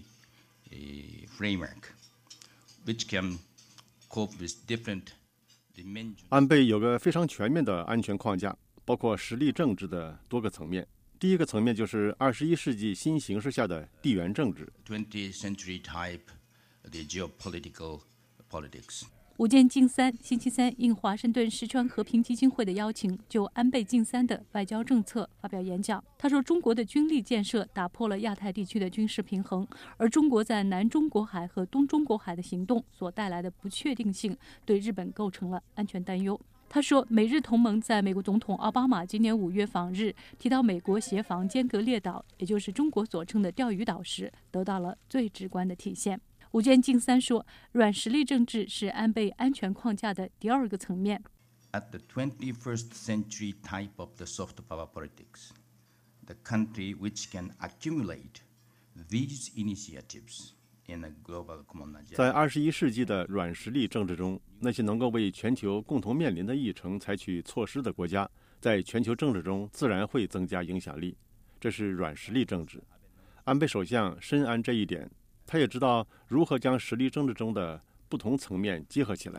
framework which can cope with different dimensions. 安倍有个非常全面的安全框架，包括实力政治的多个层面。第一个层面就是二十一世纪新形势下的地缘政治。 twentieth century type, the geopolitical politics. 武见敬三星期三应华盛顿石川和平基金会的邀请，就安倍晋三的外交政策发表演讲。他说，中国的军力建设打破了亚太地区的军事平衡，而中国在南中国海和东中国海的行动所带来的不确定性，对日本构成了安全担忧。他说，美日同盟在美国总统奥巴马今年五月访日，提到美国协防尖阁列岛，也就是中国所称的钓鱼岛时，得到了最直观的体现。武见敬三说，软实力政治是安倍安全框架的第二个层面。 At the twenty-first century type of the soft power politics, the country which can accumulate these initiatives in a global common agenda. 在二十一世纪的软实力政治中，那些能够为全球共同面临的议程采取措施的国家，在全球政治中自然会增加影响力。这是软实力政治。安倍首相深谙这一点。他也知道如何将实力政治中的不同层面结合起来。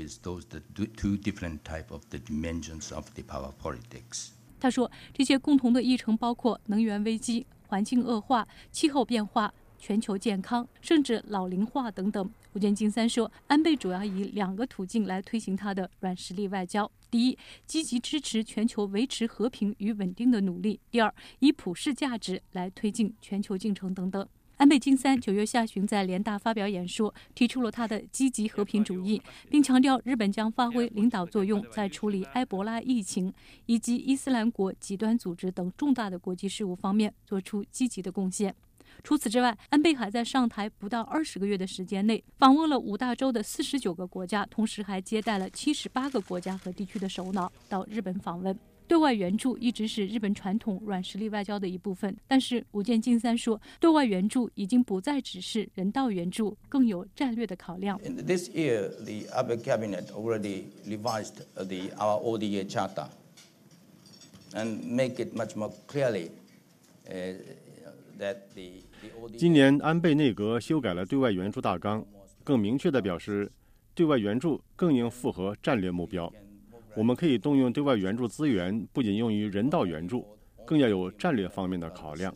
他说，这些共同的议程包括能源危机、环境恶化、气候变化、全球健康，甚至老龄化等等。武见敬三说，安倍主要以两个途径来推行他的软实力外交：第一，积极支持全球维持和平与稳定的努力；第二，以普世价值来推进全球进程等等。 安倍晋三九月下旬在联大发表演说，提出了他的积极和平主义，并强调日本将发挥领导作用，在处理埃博拉疫情以及伊斯兰国极端组织等重大的国际事务方面做出积极的贡献。除此之外，安倍还在上台不到二十个月的时间内，访问了五大洲的四十九个国家，同时还接待了七十八个国家和地区的首脑到日本访问。对外援助一直是日本传统软实力外交的一部分，但是武见敬三说，对外援助已经不再只是人道援助，更有战略的考量。 This year, the Abe cabinet already revised the our O D A charter and make it much more clearly that the 今年安倍内阁修改了对外援助大纲，更明确地表示，对外援助更应符合战略目标。我们可以动用对外援助资源，不仅用于人道援助，更要有战略方面的考量。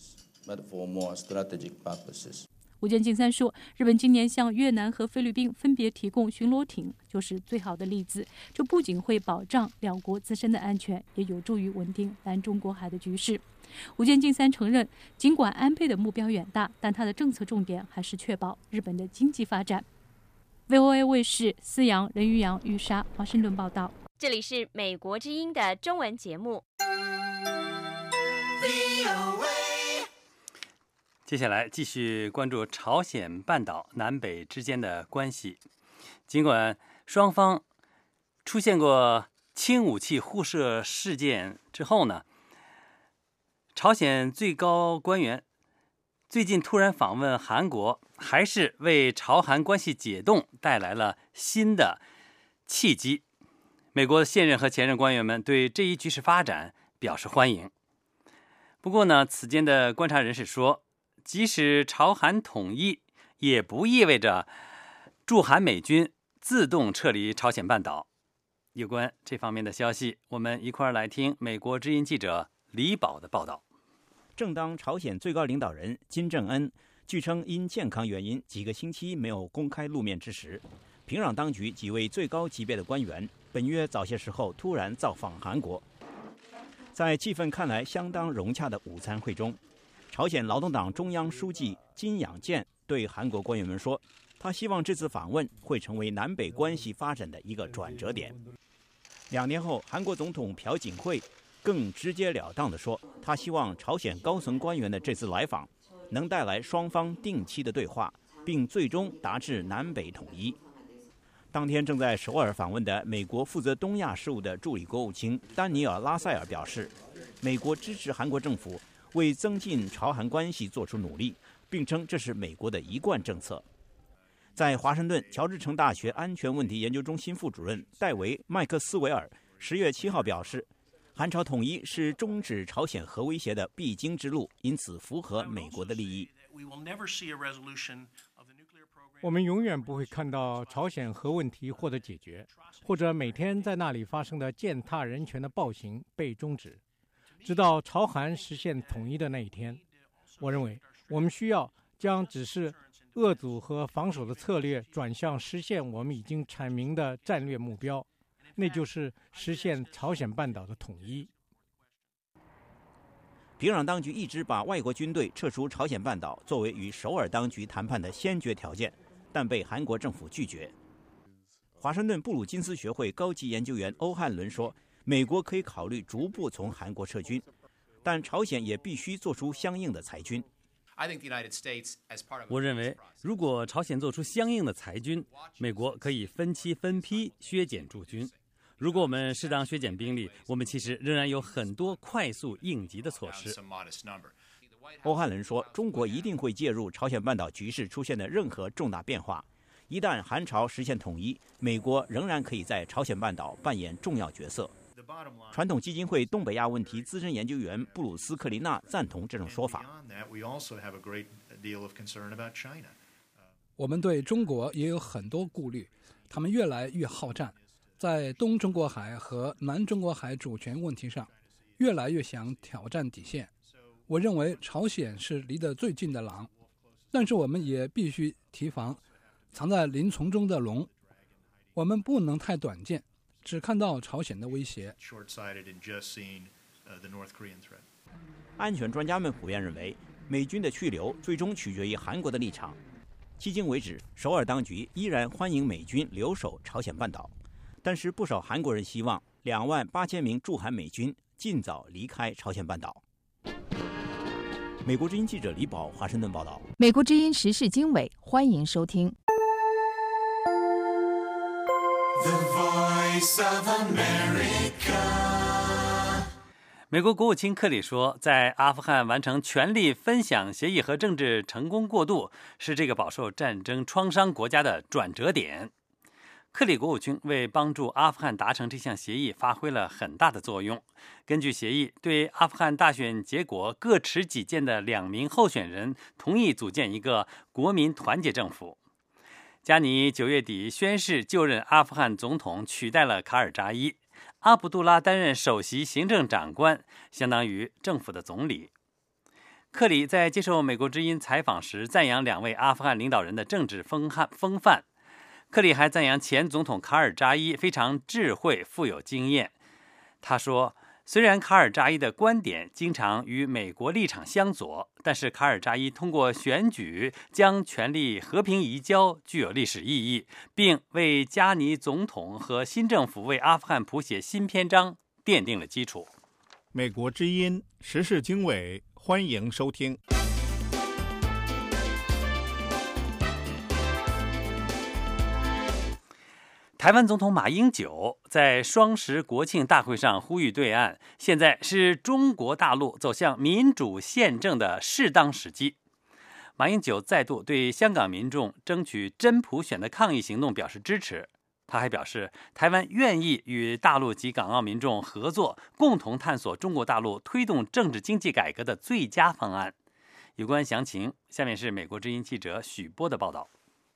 武见敬三说，日本今年向越南和菲律宾分别提供巡逻艇，就是最好的例子。这不仅会保障两国自身的安全，也有助于稳定南中国海的局势。武见敬三承认，尽管安倍的目标远大，但他的政策重点还是确保日本的经济发展。V O A 卫视思阳、任玉阳、玉莎，华盛顿报道。 这里是美国之音的中文节目。 接下来继续关注朝鲜半岛南北之间的关系。尽管双方出现过轻武器互射事件之后呢，朝鲜最高官员最近突然访问韩国，还是为朝韩关系解冻带来了新的契机。美国现任和前任官员们对这一局势发展表示欢迎。不过呢，此间的观察人士说，即使朝韩统一，也不意味着驻韩美军自动撤离朝鲜半岛。有关这方面的消息，我们一块儿来听美国之音记者李宝的报道。 正当朝鲜最高领导人金正恩据称因健康原因几个星期没有公开露面之时，平壤当局几位最高级别的官员本月早些时候突然造访韩国。在气氛看来相当融洽的午餐会中，朝鲜劳动党中央书记金养健对韩国官员们说，他希望这次访问会成为南北关系发展的一个转折点。两年后，韩国总统朴槿惠更直截了当地说，他希望朝鲜高层官员的这次来访能带来双方定期的对话，并最终达至南北统一。当天正在首尔访问的美国负责东亚事务的助理国务卿丹尼尔·拉塞尔表示，美国支持韩国政府为增进朝韩关系做出努力，并称这是美国的一贯政策。在华盛顿，乔治城大学安全问题研究中心副主任戴维·麦克斯韦尔十月七号表示，韩朝统一是终止朝鲜核威胁的必经之路，因此符合美国的利益。 我们永远不会看到朝鲜核问题获得解决，或者每天在那里发生的践踏人权的暴行被终止，直到朝韩实现统一的那一天。我认为我们需要将只是遏阻和防守的策略转向实现我们已经阐明的战略目标，那就是实现朝鲜半岛的统一。 平壤当局一直把外国军队撤出朝鲜半岛作为与首尔当局谈判的先决条件，但被韩国政府拒绝。华盛顿布鲁金斯学会高级研究员欧汉伦说，美国可以考虑逐步从韩国撤军，但朝鲜也必须做出相应的裁军。 我认为，如果朝鲜做出相应的裁军，美国可以分期分批削减驻军。如果我们适当削减兵力，我们其实仍然有很多快速应急的措施。 欧汉伦说，中国一定会介入朝鲜半岛局势出现的任何重大变化。一旦韩朝实现统一，美国仍然可以在朝鲜半岛扮演重要角色。传统基金会东北亚问题资深研究员布鲁斯·克林纳赞同这种说法。 我们对中国也有很多顾虑，他们越来越好战，在东中国海和南中国海主权问题上，越来越想挑战底线。我认为朝鲜是离得最近的狼，但是我们也必须提防藏在林丛中的龙。我们不能太短见，只看到朝鲜的威胁。 安全专家们普遍认为， 美军的去留最终取决于韩国的立场。迄今为止，首尔当局依然欢迎美军留守朝鲜半岛，但是不少韩国人希望两万八千名驻韩美军尽早离开朝鲜半岛。美国之音记者李宝华盛顿报道。 美国之音时事经纬，欢迎收听。 The Voice of America。美国国务卿克里说，在阿富汗完成权力分享协议和政治成功过渡，是这个饱受战争创伤国家的转折点。克里国务卿为帮助阿富汗达成这项协议发挥了很大的作用。根据协议，对阿富汗大选结果各持己见的两名候选人同意组建一个国民团结政府。加尼九月底宣誓就任阿富汗总统，取代了卡尔扎伊。阿卜杜拉担任首席行政长官，相当于政府的总理。克里在接受美国之音采访时赞扬两位阿富汗领导人的政治风范风范。克里还赞扬前总统卡尔扎伊非常智慧、富有经验。他说，虽然卡尔扎伊的观点经常与美国立场相左，但是卡尔扎伊通过选举将权力和平移交，具有历史意义，并为加尼总统和新政府为阿富汗谱写新篇章奠定了基础。 美国之音时事经纬，欢迎收听。 台湾总统马英九在双十国庆大会上呼吁对岸，现在是中国大陆走向民主宪政的适当时机。马英九再度对香港民众争取真普选的抗议行动表示支持。他还表示，台湾愿意与大陆及港澳民众合作，共同探索中国大陆推动政治经济改革的最佳方案。有关详情，下面是美国之音记者许波的报道。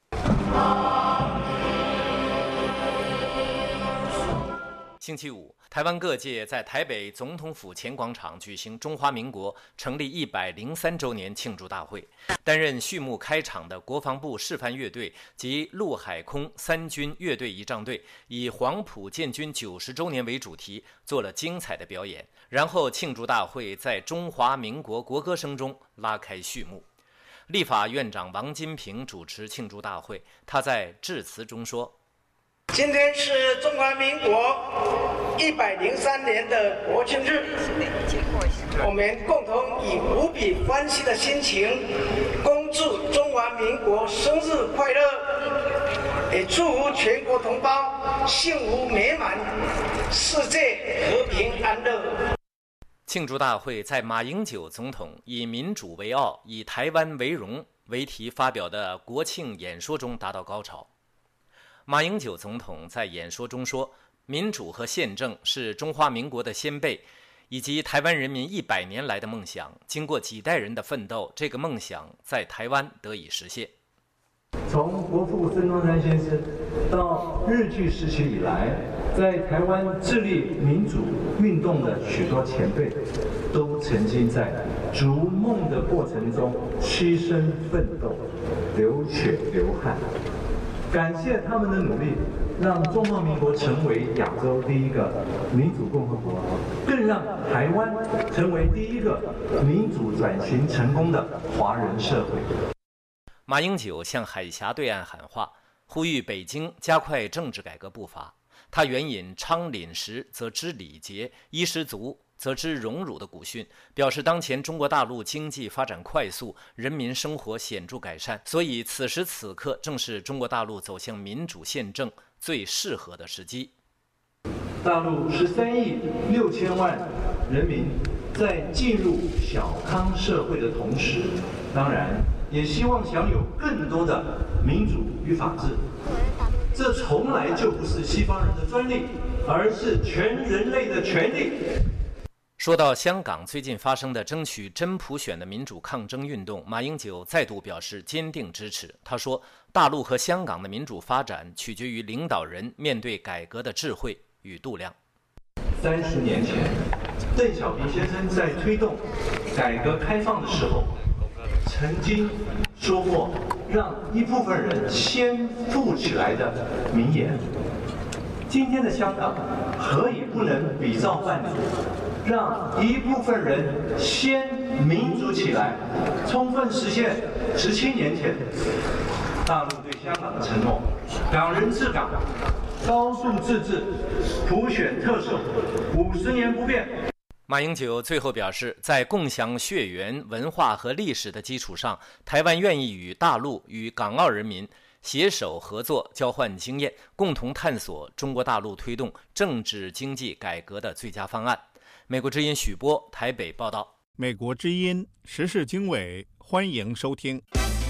星期五，台湾各界在台北总统府前广场举行中华民国成立一百零三周年庆祝大会。担任序幕开场的国防部示范乐队及陆海空三军乐队仪仗队，以黄埔建军九十周年为主题，做了精彩的表演。然后，庆祝大会在中华民国国歌声中拉开序幕。立法院长王金平主持庆祝大会，他在致辞中说： 今天是中华民国一百零三年的国庆日，我们共同以无比欢喜的心情，恭祝中华民国生日快乐，也祝福全国同胞幸福美满，世界和平安乐。 庆祝大会在马英九总统以民主为傲，以台湾为荣为题发表的国庆演说中达到高潮。马英九总统在演说中说，民主和宪政是中华民国的先辈以及台湾人民一百年来的梦想，经过几代人的奋斗，这个梦想在台湾得以实现。 从国父孙中山先生到日据时期以来，在台湾致力民主运动的许多前辈，都曾经在逐梦的过程中牺牲奋斗，流血流汗。感谢他们的努力，让中华民国成为亚洲第一个民主共和国，更让台湾成为第一个民主转型成功的华人社会。 马英九向海峡对岸喊话，呼吁北京加快政治改革步伐。他援引昌廪实则知礼节，衣食足则知荣辱的古训，表示当前中国大陆经济发展快速，人民生活显著改善，所以此时此刻正是中国大陆走向民主宪政最适合的时机。 大陆十三亿六千万人民在进入小康社会的同时，当然也希望享有更多的民主与法治。这从来就不是西方人的专利，而是全人类的权利。 说到香港最近发生的争取真普选的民主抗争运动，马英九再度表示坚定支持。他说，大陆和香港的民主发展取决于领导人面对改革的智慧与度量。 三十年前，邓小平先生在推动改革开放的时候，曾经说过让一部分人先富起来的名言。今天的香港何以不能比照办理，让一部分人先民主起来，充分实现十七年前大陆对香港的承诺：港人治港，高度自治，普选特首，五十年不变。 马英九最后表示，在共享血缘、文化和历史的基础上，台湾愿意与大陆与港澳人民携手合作，交换经验，共同探索中国大陆推动政治经济改革的最佳方案。美国之音许波台北报道。 美国之音时事经纬，欢迎收听。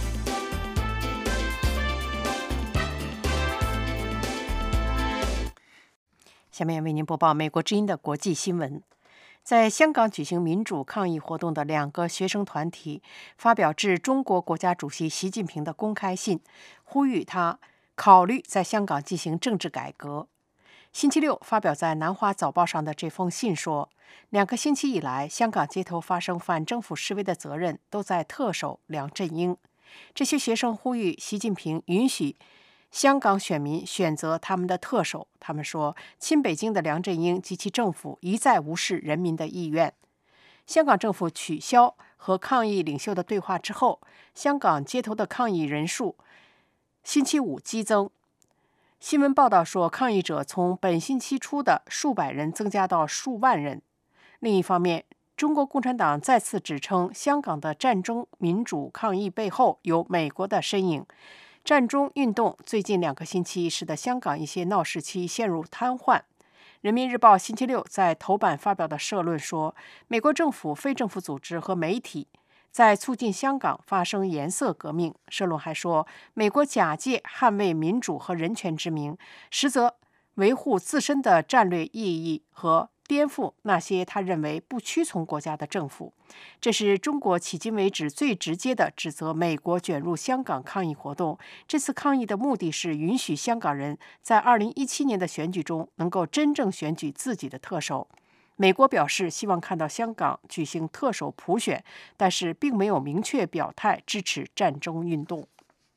下面为您播报美国之音的国际新闻。在香港举行民主抗议活动的两个学生团体发表致中国国家主席习近平的公开信，呼吁他考虑在香港进行政治改革。星期六发表在南华早报上的这封信说，两个星期以来，香港街头发生反政府示威的责任都在特首梁振英。这些学生呼吁习近平允许香港选民选择他们的特首。他们说，亲北京的梁振英及其政府一再无视人民的意愿。香港政府取消和抗议领袖的对话之后，香港街头的抗议人数星期五激增。新闻报道说，抗议者从本星期初的数百人增加到数万人。另一方面，中国共产党再次指称香港的战中民主抗议背后有美国的身影。战中运动最近两个星期使得香港一些闹市区陷入瘫痪。人民日报星期六在头版发表的社论说，美国政府、非政府组织和媒体在促进香港发生颜色革命。社论还说，美国假借捍卫民主和人权之名，实则维护自身的战略意义和颠覆那些他认为不屈从国家的政府。这是中国迄今为止最直接的指责美国卷入香港抗议活动。这次抗议的目的是允许香港人在二零一七年的选举中能够真正选举自己的特首。美国表示希望看到香港举行特首普选，但是并没有明确表态支持战争运动。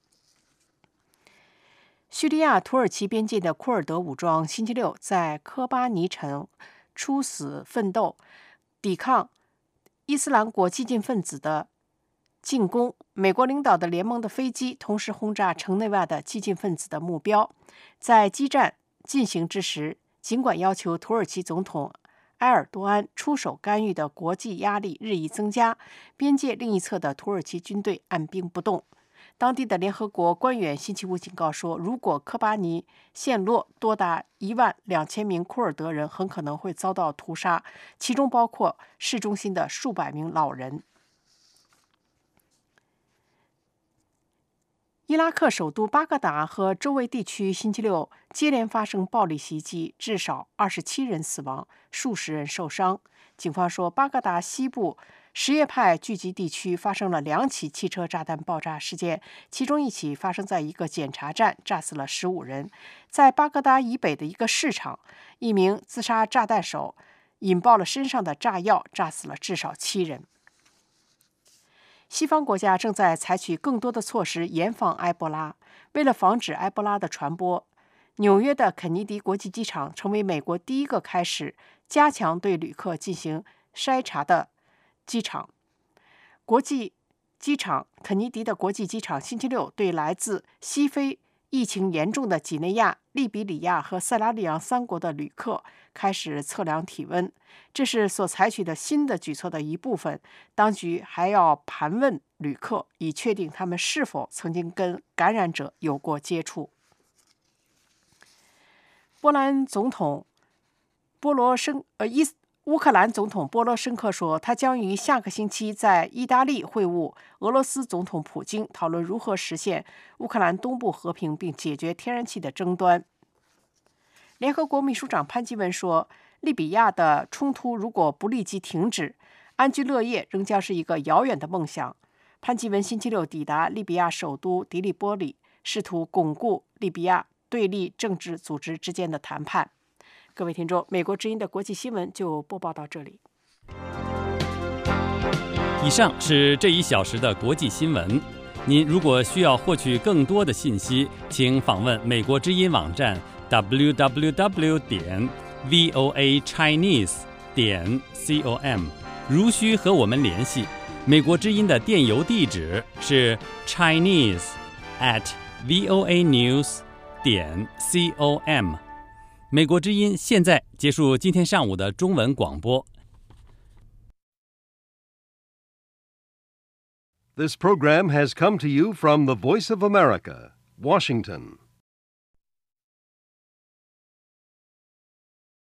叙利亚土耳其边界的库尔德武装星期六在科巴尼城出死奋斗，抵抗伊斯兰国激进分子的进攻。美国领导的联盟的飞机同时轰炸城内外的激进分子的目标。在激战进行之时，尽管要求土耳其总统埃尔多安出手干预的国际压力日益增加，边界另一侧的土耳其军队按兵不动。当地的联合国官员星期五警告说，如果科巴尼陷落，多达一万两千名库尔德人很可能会遭到屠杀，其中包括市中心的数百名老人。伊拉克首都巴格达和周围地区星期六接连发生暴力袭击，至少二十七人死亡，数十人受伤。警方说，巴格达西部什叶派聚集地区发生了两起汽车炸弹爆炸事件，其中一起发生在一个检查站，炸死了十五人。在巴格达以北的一个市场，一名自杀炸弹手引爆了身上的炸药，炸死了至少七人。西方国家正在采取更多的措施严防埃博拉。为了防止埃博拉的传播，纽约的肯尼迪国际机场成为美国第一个开始加强对旅客进行筛查的机场。国际机场肯尼迪的国际机场星期六对来自西非疫情严重的几内亚、利比里亚和塞拉利昂三国的旅客开始测量体温，这是所采取的新的举措的一部分。当局还要盘问旅客，以确定他们是否曾经跟感染者有过接触。波兰总统波罗申呃伊乌克兰总统波罗申科说，他将于下个星期在意大利会晤俄罗斯总统普京，讨论如何实现乌克兰东部和平并解决天然气的争端。联合国秘书长潘基文说，利比亚的冲突如果不立即停止，安居乐业仍将是一个遥远的梦想。潘基文星期六抵达利比亚首都迪利波里，试图巩固利比亚对立政治组织之间的谈判。各位听众，美国之音的国际新闻就播报到这里。 以上是这一小时的国际新闻。您如果需要获取更多的信息，请访问美国之音网站 double-u double-u double-u 点 voa chinese 点 com。 如需和我们联系，美国之音的电邮地址是 chinese at voa news 点 com。美国之音现在结束今天上午的中文广播。 This program has come to you from the Voice of America, Washington.